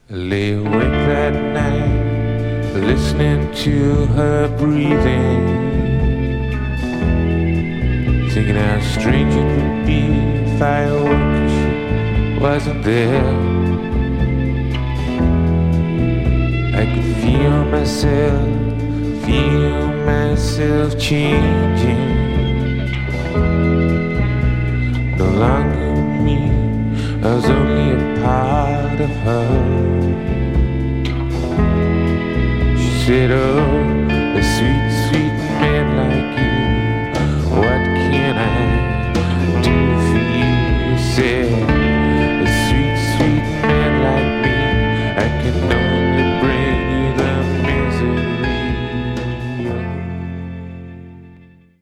Lay awake that night, listening to her breathing, thinking how strange it would be if I awoke and she wasn't there. I could feel myself changing.